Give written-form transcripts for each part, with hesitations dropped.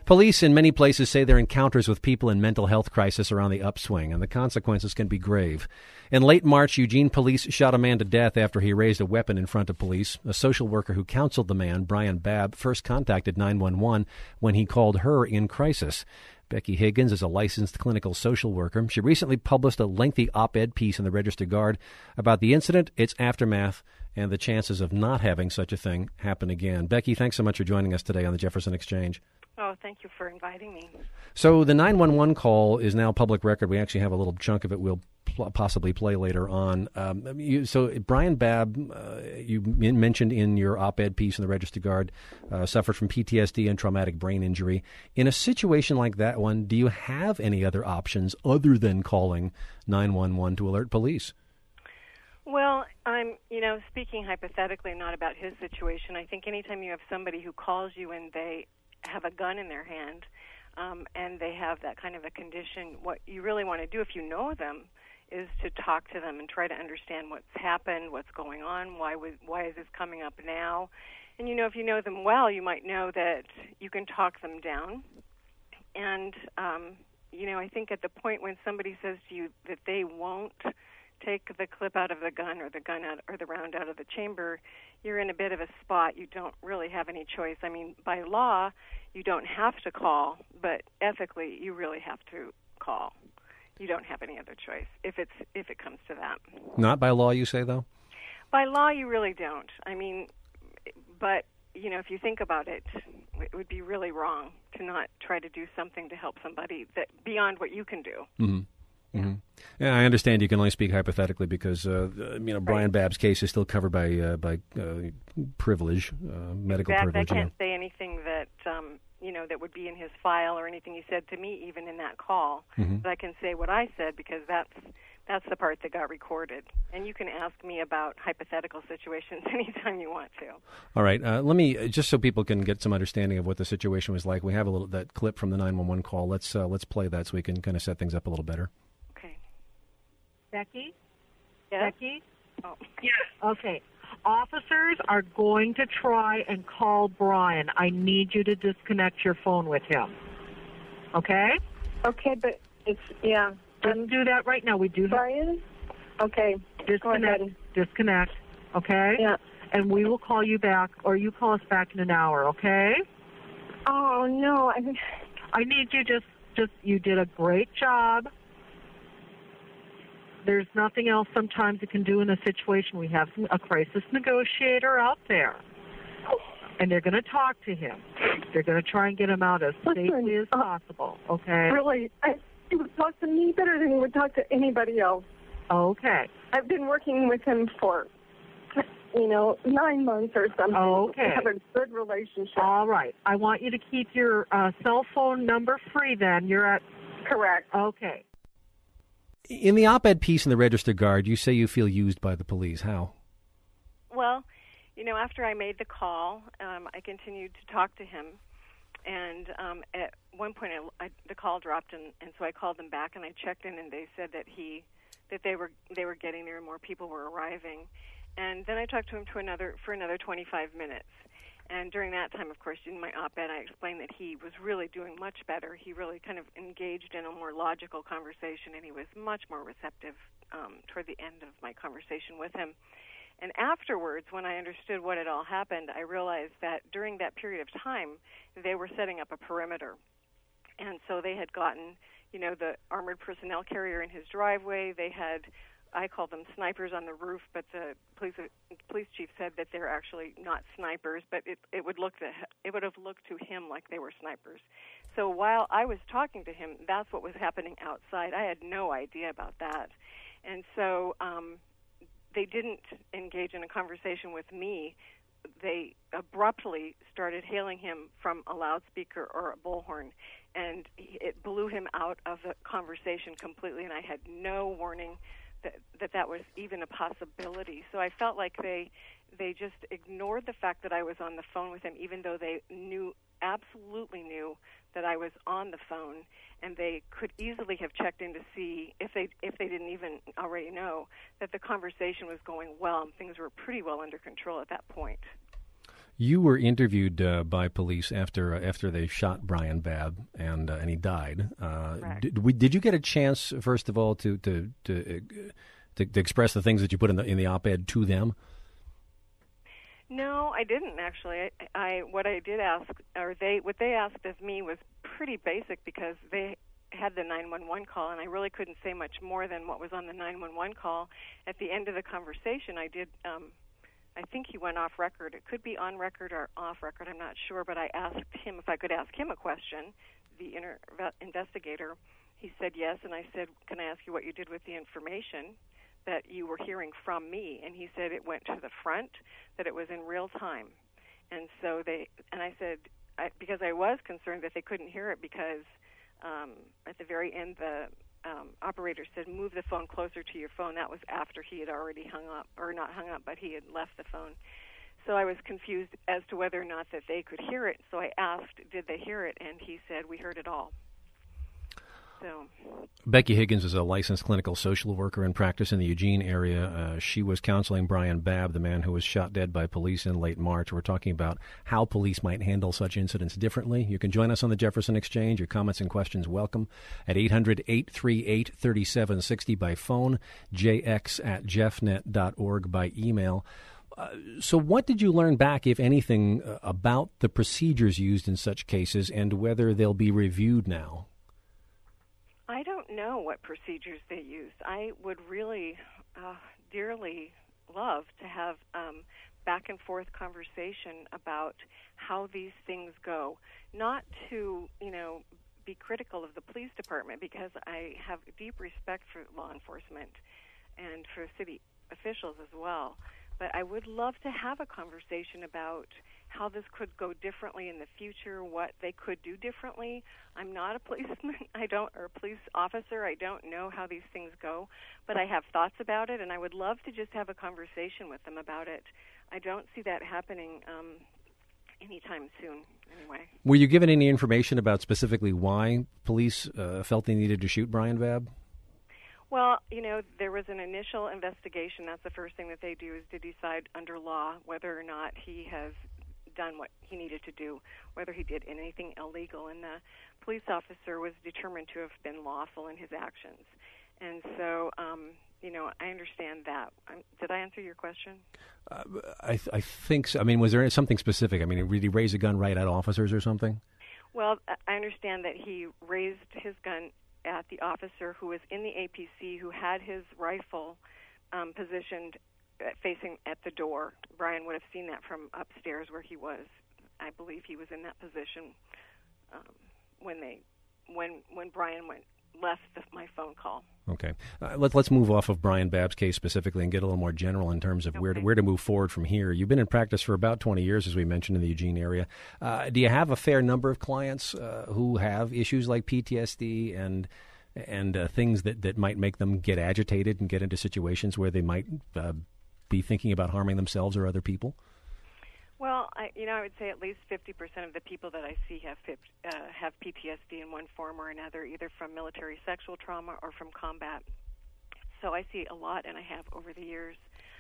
Police in many places say their encounters with people in mental health crisis are on the upswing, and the consequences can be grave. In late March, Eugene police shot a man to death after he raised a weapon in front of police. A social worker who counseled the man, Brian Babb, first contacted 911 when he called her in crisis. Becky Higgins is a licensed clinical social worker. She recently published a lengthy op-ed piece in the Register-Guard about the incident, its aftermath, and the chances of not having such a thing happen again. Becky, thanks so much for joining us today on the Jefferson Exchange. Oh, thank you for inviting me. So the 911 call is now public record. We actually have a little chunk of it we'll possibly play later on. So Brian Babb, you mentioned in your op-ed piece in the Register-Guard, suffered from PTSD and traumatic brain injury. In a situation like that one, do you have any other options other than calling 911 to alert police? Well, I'm, speaking hypothetically, not about his situation. I think anytime you have somebody who calls you and they have a gun in their hand and they have that kind of a condition, what you really want to do if you know them is to talk to them and try to understand what's happened, what's going on, why is this coming up now. And, if you know them well, you might know that you can talk them down. And, I think at the point when somebody says to you that they won't take the clip out of the gun or the gun out or the round out of the chamber, you're in a bit of a spot. You don't really have any choice. I mean, by law, you don't have to call, but ethically, you really have to call. You don't have any other choice if it comes to that. Not by law, you say, though? By law, you really don't. I mean, but, if you think about it, it would be really wrong to not try to do something to help somebody that beyond what you can do. Mm-hmm. Mm-hmm. Yeah, I understand you can only speak hypothetically because Brian Babb's case is still covered by privilege, medical privilege. I can't say anything that that would be in his file or anything he said to me, even in that call. Mm-hmm. But I can say what I said because that's the part that got recorded. And you can ask me about hypothetical situations anytime you want to. All right, let me just so people can get some understanding of what the situation was like. We have that clip from the 911 call. Let's play that so we can kind of set things up a little better. Becky? Yes? Becky? Oh. Yes. Okay. Officers are going to try and call Brian. I need you to disconnect your phone with him. Okay? Okay, but Just do that right now. We do Brian? Okay. Disconnect. Okay? Yeah. And we will call you back, or you call us back in an hour, okay? Oh, no. I need you just you did a great job. There's nothing else sometimes you can do in a situation. We have a crisis negotiator out there, and they're going to talk to him. They're going to try and get him out as safely as possible, okay? Really, he would talk to me better than he would talk to anybody else. Okay. I've been working with him for, 9 months or something. Okay. We have a good relationship. All right. I want you to keep your cell phone number free then. You're at... Correct. Okay. In the op-ed piece in the Register-Guard, you say you feel used by the police. How? Well, after I made the call, I continued to talk to him, and at one point the call dropped, and so I called them back and I checked in, and they said that they were getting there and more people were arriving, and then I talked to him for another 25 minutes. And during that time, of course, in my op-ed, I explained that he was really doing much better. He really kind of engaged in a more logical conversation, and he was much more receptive toward the end of my conversation with him. And afterwards, when I understood what had all happened, I realized that during that period of time, they were setting up a perimeter. And so they had gotten, the armored personnel carrier in his driveway. They had... I call them snipers on the roof, but the police chief said that they're actually not snipers, but it would have looked to him like they were snipers. So while I was talking to him, that's what was happening outside. I had no idea about that. And so they didn't engage in a conversation with me. They abruptly started hailing him from a loudspeaker or a bullhorn, and it blew him out of the conversation completely, and I had no warning that was even a possibility. So I felt like they just ignored the fact that I was on the phone with him, even though they absolutely knew that I was on the phone, and they could easily have checked in to see if they didn't even already know that the conversation was going well and things were pretty well under control at that point. You were interviewed by police after they shot Brian Babb and he died. Did you get a chance, first of all, to express the things that you put in the op-ed to them? No, I didn't actually. What I did ask, what they asked of me was pretty basic because they had the 911 call, and I really couldn't say much more than what was on the 911 call. At the end of the conversation, I did. I think he went off record. It could be on record or off record. I'm not sure, but I asked him if I could ask him a question. The investigator, he said yes, and I said, "Can I ask you what you did with the information that you were hearing from me?" And he said it went to the front, that it was in real time. And so I said, because I was concerned that they couldn't hear it because at the very end the operator said, "Move the phone closer to your phone." That was after he had already hung up, or not hung up, but he had left the phone. So I was confused as to whether or not that they could hear it. So I asked, did they hear it? And he said, "We heard it all." So, Becky Higgins is a licensed clinical social worker in practice in the Eugene area. She was counseling Brian Babb, the man who was shot dead by police in late March. We're talking about how police might handle such incidents differently. You can join us on the Jefferson Exchange. Your comments and questions welcome at 800-838-3760 by phone, jx@jeffnet.org by email. So what did you learn back, if anything, about the procedures used in such cases and whether they'll be reviewed now? I don't know what procedures they used. I would really dearly love to have back and forth conversation about how these things go. Not to, be critical of the police department, because I have deep respect for law enforcement and for city officials as well. But I would love to have a conversation about how this could go differently in the future, what they could do differently. I'm not a policeman, or a police officer. I don't know how these things go, but I have thoughts about it, and I would love to just have a conversation with them about it. I don't see that happening anytime soon, anyway. Were you given any information about specifically why police felt they needed to shoot Brian Babb? Well, there was an initial investigation. That's the first thing that they do, is to decide under law whether or not he has done what he needed to do, whether he did anything illegal. And the police officer was determined to have been lawful in his actions. And so, I understand that. Did I answer your question? I think so. I mean, was there something specific? I mean, did he raise a gun right at officers or something? Well, I understand that he raised his gun at the officer who was in the APC, who had his rifle positioned facing at the door. Brian would have seen that from upstairs where he was. I believe he was in that position when Brian left my phone call. Okay, let's move off of Brian Babb's case specifically and get a little more general in terms of where to move forward from here. You've been in practice for about 20 years, as we mentioned, in the Eugene area. Do you have a fair number of clients who have issues like PTSD and things that might make them get agitated and get into situations where they might be thinking about harming themselves or other people? Well, I would say at least 50% of the people that I see have PTSD in one form or another, either from military sexual trauma or from combat. So I see a lot, and I have over the years.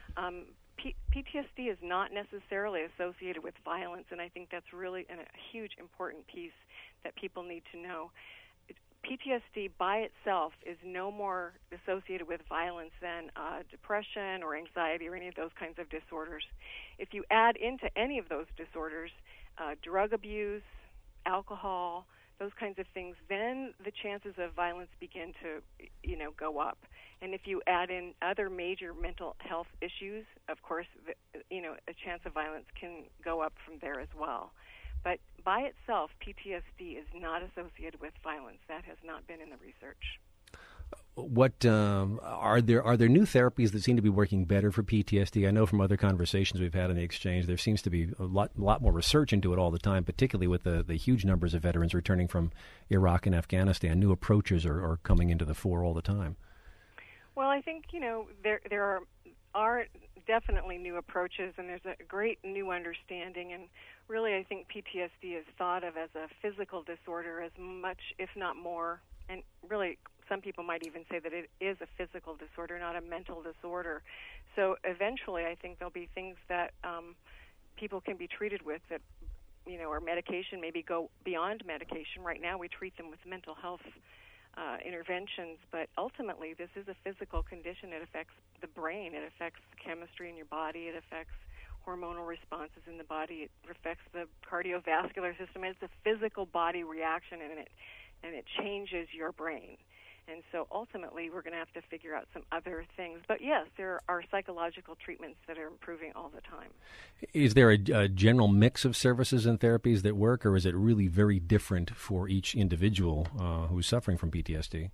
PTSD is not necessarily associated with violence, and I think that's really a huge important piece that people need to know. PTSD by itself is no more associated with violence than depression or anxiety or any of those kinds of disorders. If you add into any of those disorders drug abuse, alcohol, those kinds of things, then the chances of violence begin to, go up. And if you add in other major mental health issues, of course, a chance of violence can go up from there as well. But by itself, PTSD is not associated with violence. That has not been in the research. What are there new therapies that seem to be working better for PTSD? I know from other conversations we've had in the exchange, there seems to be a lot more research into it all the time, particularly with the huge numbers of veterans returning from Iraq and Afghanistan. New approaches are coming into the fore all the time. Well, I think there are definitely new approaches, and there's a great new understanding. And really, I think PTSD is thought of as a physical disorder as much, if not more. And really, some people might even say that it is a physical disorder, not a mental disorder. So eventually, I think there'll be things that people can be treated with that, or medication, maybe go beyond medication. Right now we treat them with mental health interventions, but ultimately this is a physical condition. It affects the brain. It affects chemistry in your body. It affects hormonal responses in the body. It affects the cardiovascular system. It's a physical body reaction, and it changes your brain. And so ultimately we're going to have to figure out some other things. But yes, there are psychological treatments that are improving all the time. Is there a general mix of services and therapies that work, or is it really very different for each individual who's suffering from PTSD?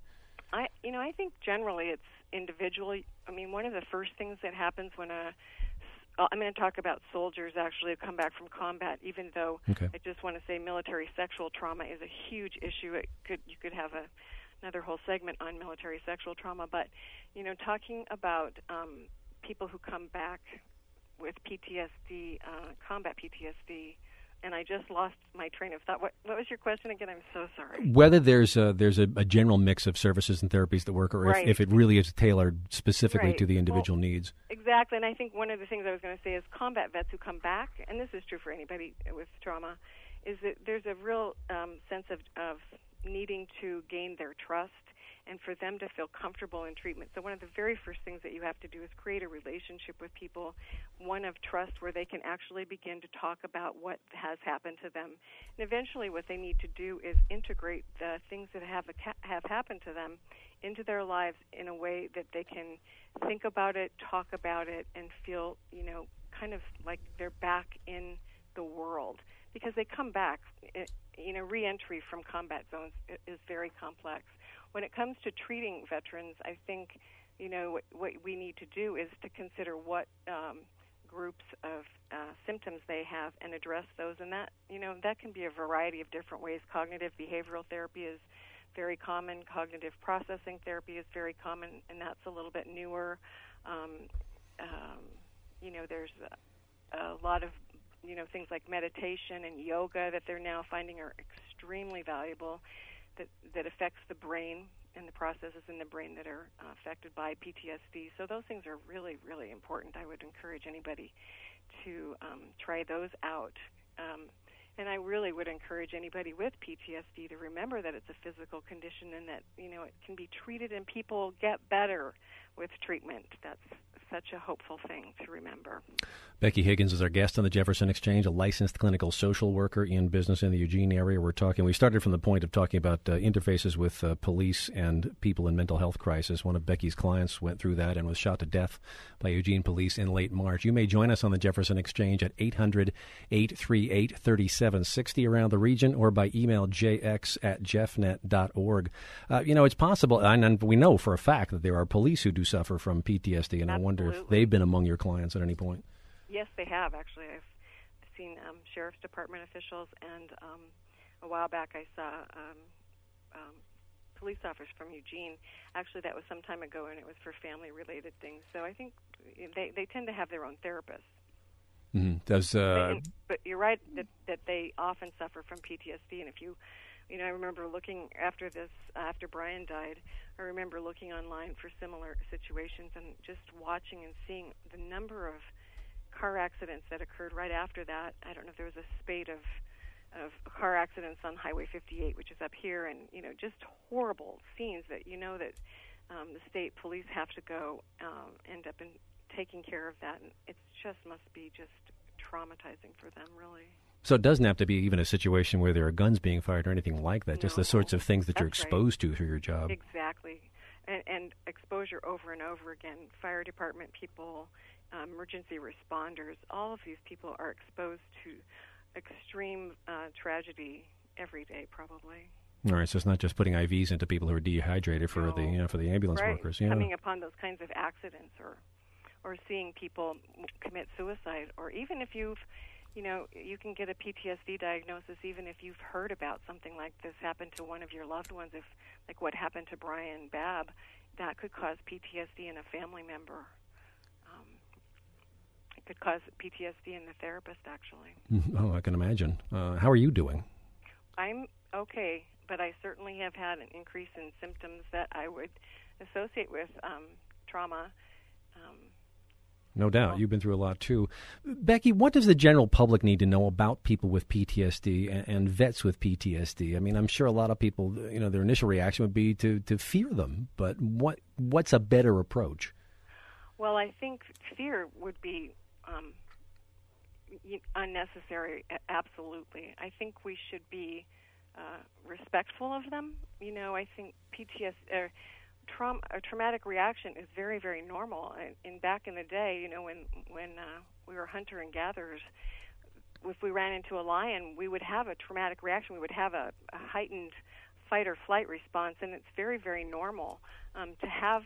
I think generally it's individual. I mean, one of the first things that happens when I'm going to talk about soldiers actually who come back from combat, even though I just want to say military sexual trauma is a huge issue. You could have another whole segment on military sexual trauma, but talking about people who come back with PTSD, combat PTSD, and I just lost my train of thought. What was your question again? I'm so sorry. Whether there's a general mix of services and therapies that work, or if it really is tailored specifically to the individual needs. Exactly, and I think one of the things I was going to say is combat vets who come back, and this is true for anybody with trauma, is that there's a real sense of needing to gain their trust and for them to feel comfortable in treatment. So one of the very first things that you have to do is create a relationship with people, one of trust, where they can actually begin to talk about what has happened to them. And eventually what they need to do is integrate the things that have happened to them into their lives in a way that they can think about it, talk about it, and feel, kind of like they're back in the world. Because they come back, re-entry from combat zones is very complex. When it comes to treating veterans, I think, what we need to do is to consider what groups of symptoms they have and address those. And that, that can be a variety of different ways. Cognitive behavioral therapy is very common. Cognitive processing therapy is very common, and that's a little bit newer. There's a lot of things like meditation and yoga that they're now finding are extremely valuable, that affects the brain and the processes in the brain that are affected by PTSD. So those things are really, really important. I would encourage anybody to try those out. And I really would encourage anybody with PTSD to remember that it's a physical condition and that, it can be treated and people get better with treatment. That's such a hopeful thing to remember. Becky Higgins is our guest on the Jefferson Exchange, a licensed clinical social worker in business in the Eugene area. We started from the point of talking about interfaces with police and people in mental health crisis. One of Becky's clients went through that and was shot to death by Eugene police in late March. You may join us on the Jefferson Exchange at 800-838-3760 around the region, or by email jx@jeffnet.org. It's possible, and we know for a fact that there are police who do suffer from PTSD, and Absolutely. I wonder if they've been among your clients at any point. Yes, they have, actually. I've seen Sheriff's Department officials, and a while back I saw police officers from Eugene. Actually, that was some time ago, and it was for family-related things. So I think they tend to have their own therapists. Mm-hmm. But you're right that they often suffer from PTSD, and if I remember looking after Brian died, I remember looking online for similar situations and just watching and seeing the number of car accidents that occurred right after that. I don't know if there was a spate of car accidents on Highway 58, which is up here, and just horrible scenes that that the state police have to go end up in taking care of that, and it just must be just traumatizing for them, really. So it doesn't have to be even a situation where there are guns being fired or anything like that, just the sorts of things that you're exposed to through your job. Exactly. And exposure over and over again. Fire department people, emergency responders, all of these people are exposed to extreme tragedy every day, probably. All right, so it's not just putting IVs into people who are dehydrated for the ambulance workers. Yeah. Coming upon those kinds of accidents, or seeing people commit suicide, or even if you can get a PTSD diagnosis even if you've heard about something like this happen to one of your loved ones. If, like what happened to Brian Babb, that could cause PTSD in a family member. It could cause PTSD in the therapist, actually. Oh, I can imagine. How are you doing? I'm okay, but I certainly have had an increase in symptoms that I would associate with trauma. No doubt. You've been through a lot, too. Becky, what does the general public need to know about people with PTSD and vets with PTSD? I mean, I'm sure a lot of people, their initial reaction would be to fear them, but what's a better approach? Well, I think fear would be unnecessary, absolutely. I think we should be respectful of them. I think PTSD... a traumatic reaction is very, very normal. And back in the day, when we were hunter and gatherers, if we ran into a lion, we would have a traumatic reaction. We would have a heightened fight or flight response, and it's very, very normal to have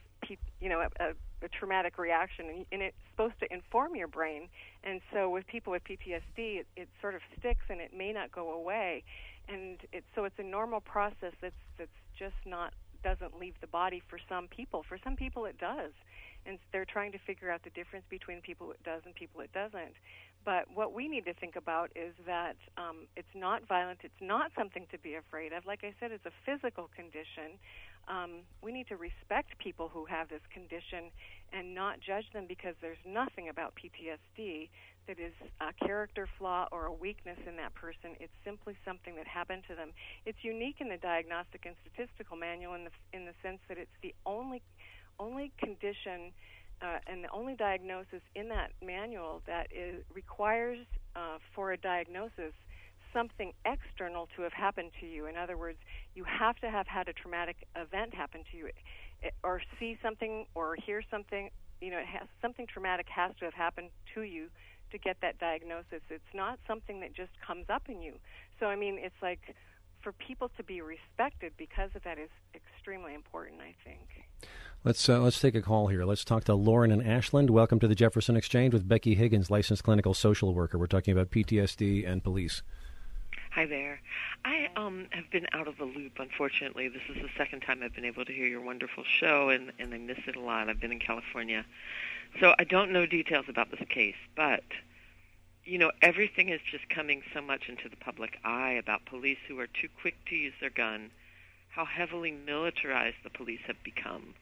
a traumatic reaction, and it's supposed to inform your brain. And so with people with PTSD, it sort of sticks, and it may not go away. And it's a normal process that's just doesn't leave the body for some people. For some people it does, and they're trying to figure out the difference between people it does and people it doesn't. But what we need to think about is that it's not violent, it's not something to be afraid of. Like I said, it's a physical condition. We need to respect people who have this condition and not judge them, because there's nothing about PTSD that is a character flaw or a weakness in that person. It's simply something that happened to them. It's unique in the Diagnostic and Statistical Manual in the sense that it's the only condition and the only diagnosis in that manual that requires for a diagnosis something external to have happened to you. In other words, you have to have had a traumatic event happen to you, or see something or hear something. Something traumatic has to have happened to you to get that diagnosis. It's not something that just comes up in you. So, it's like for people to be respected because of that is extremely important, I think. Let's take a call here. Let's talk to Lauren in Ashland. Welcome to the Jefferson Exchange with Becky Higgins, licensed clinical social worker. We're talking about PTSD and police. Hi there. I have been out of the loop, unfortunately. This is the second time I've been able to hear your wonderful show, and I miss it a lot. I've been in California. So I don't know details about this case, but, everything is just coming so much into the public eye about police who are too quick to use their gun, how heavily militarized the police have become,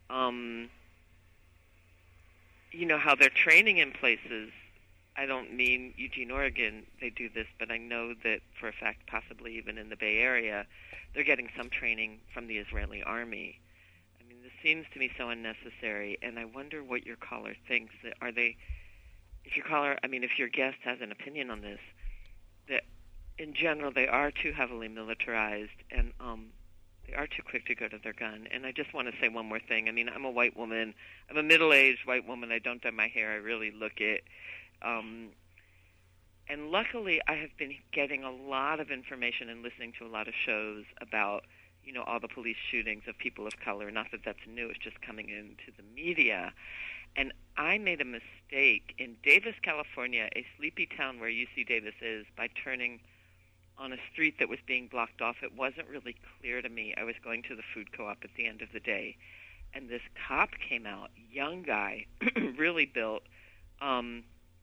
how they're training in places. I don't mean Eugene, Oregon, they do this, but I know that for a fact, possibly even in the Bay Area, they're getting some training from the Israeli army. This seems to me so unnecessary, and I wonder what your caller thinks. If your guest has an opinion on this, that in general they are too heavily militarized, and they are too quick to go to their gun. And I just want to say one more thing. I'm a white woman. I'm a middle-aged white woman. I don't dye my hair. I really look it. And luckily, I have been getting a lot of information and listening to a lot of shows about, all the police shootings of people of color. Not that that's new. It's just coming into the media. And I made a mistake in Davis, California, a sleepy town where UC Davis is, by turning on a street that was being blocked off. It wasn't really clear to me. I was going to the food co-op at the end of the day. And this cop came out, young guy, really built, and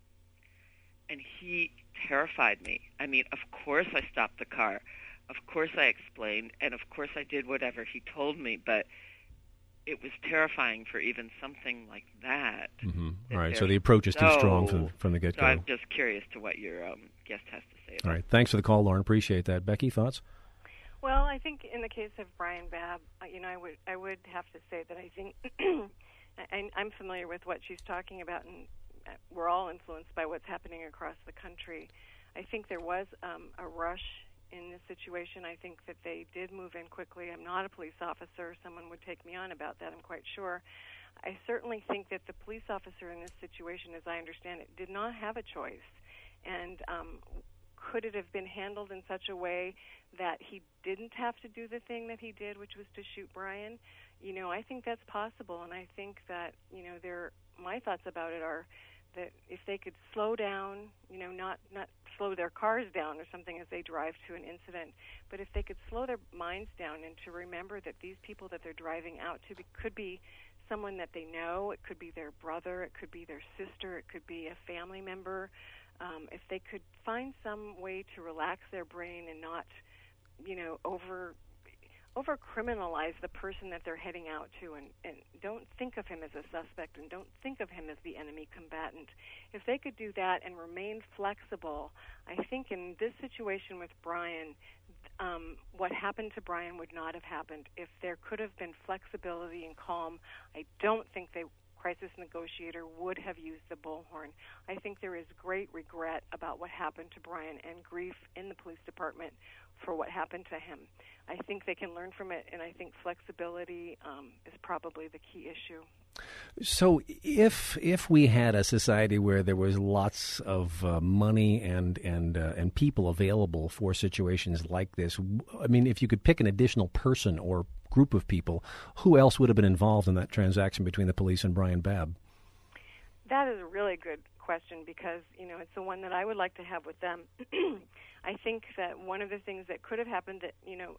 he terrified me. Of course I stopped the car. Of course I explained, and of course I did whatever he told me, but it was terrifying for even something like that. Mm-hmm. All right, so the approach is too strong from the get-go. So I'm just curious to what your guest has to say about it. All right, thanks for the call, Lauren. Appreciate that. Becky, thoughts? Well, I think in the case of Brian Babb, I would have to say that I think I'm familiar with what she's talking about, and we're all influenced by what's happening across the country. I think there was a rush in this situation. I think that they did move in quickly. I'm not a police officer. Someone would take me on about that, I'm quite sure. I certainly think that the police officer in this situation, as I understand it, did not have a choice. And could it have been handled in such a way that he didn't have to do the thing that he did, which was to shoot Brian? I think that's possible, and I think that, my thoughts about it are that if they could slow down, not slow their cars down or something as they drive to an incident, but if they could slow their minds down and to remember that these people that they're driving out to could be someone that they know, it could be their brother, it could be their sister, it could be a family member. If they could find some way to relax their brain and not, over-criminalize the person that they're heading out to, and don't think of him as a suspect, and don't think of him as the enemy combatant. If they could do that and remain flexible, I think in this situation with Brian, what happened to Brian would not have happened. If there could have been flexibility and calm, I don't think the crisis negotiator would have used the bullhorn. I think there is great regret about what happened to Brian and grief in the police department for what happened to him. I think they can learn from it, and I think flexibility is probably the key issue. So if we had a society where there was lots of money and people available for situations like this, I mean, if you could pick an additional person or group of people, who else would have been involved in that transaction between the police and Brian Babb? That is a really good question, because it's the one that I would like to have with them. I think that one of the things that could have happened, that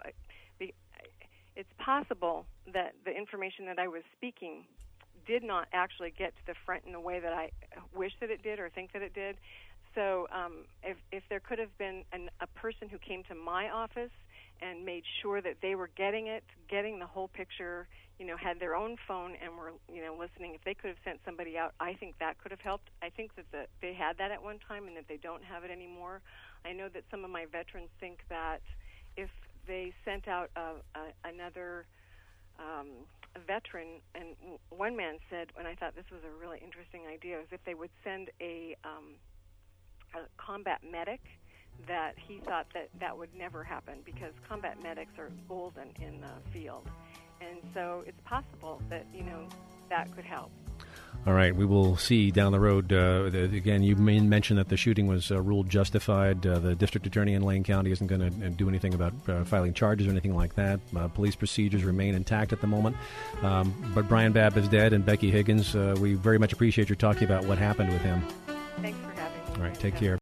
it's possible that the information that I was speaking did not actually get to the front in the way that I wish that it did or think that it did. So if there could have been a person who came to my office and made sure that they were getting the whole picture, had their own phone and were, listening. If they could have sent somebody out, I think that could have helped. I think that they had that at one time and that they don't have it anymore. I know that some of my veterans think that if they sent out another veteran, and one man said, and I thought this was a really interesting idea, is if they would send a combat medic, that he thought that would never happen, because combat medics are golden in the field. And so it's possible that, that could help. All right, we will see down the road. Again, you mentioned that the shooting was ruled justified. The district attorney in Lane County isn't going to do anything about filing charges or anything like that. Police procedures remain intact at the moment. But Brian Babb is dead, and Becky Higgins, we very much appreciate your talking about what happened with him. Thanks for having me. All right, take care.